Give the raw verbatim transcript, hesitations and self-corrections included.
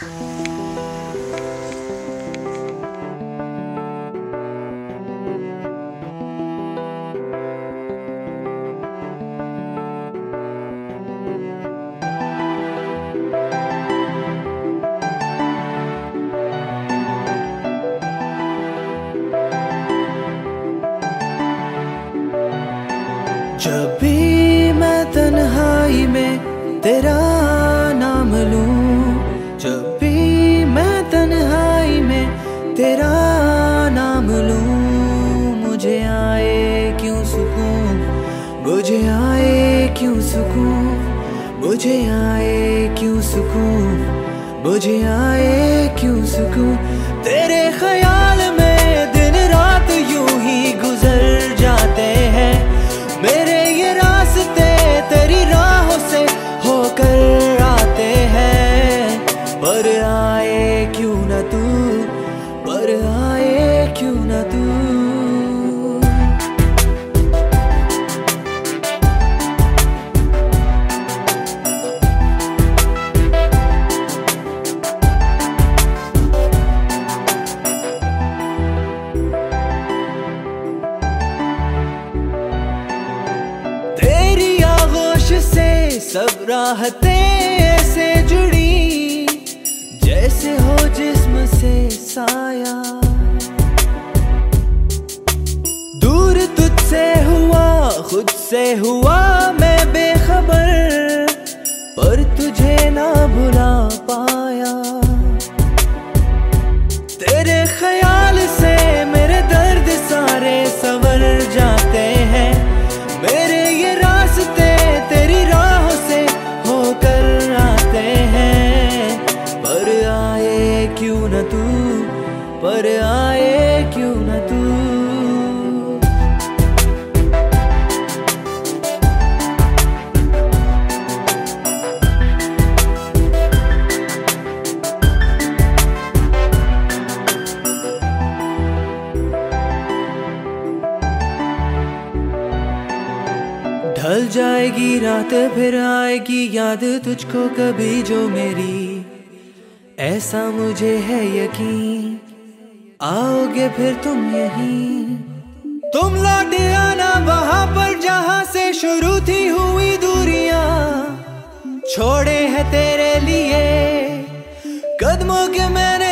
जब भी मैं तन्हाई में तेरा नाम लूं, जब भी मैं तन्हाई में तेरा नाम लूं, मुझे आए क्यों सुकून, मुझे आए क्यों सुकून, मुझे आए क्यों सुकून, मुझे आए क्यों सुकून। तेरे ख्याल में दिन रात यूं ही गुजर जाते हैं, मेरे ये रास्ते तेरी राहों से होकर आते हैं। पर आए क्यों न तू, पर आए क्यों न तू। से सब राहतें ऐसे जुड़ी, जैसे हो जिस्म से साया। दूर तुझसे हुआ, खुद से हुआ मैं बेखबर, पर तुझे ना भुला पाया। तेरे ख्याल से मेरे दर्द सारे संवर जाते हैं, मेरे ये रास्ते तेरी राहों से होकर आते हैं। पर आए क्यों न तू, पर आए क्यों न तू। ढल जाएगी रात फिर आएगी याद तुझको कभी जो मेरी, ऐसा मुझे है यकीन आओगे फिर तुम यहीं। तुम लौट आना वहां पर जहां से शुरू थी हुई दूरियां, छोड़े हैं तेरे लिए कदमों के मैंने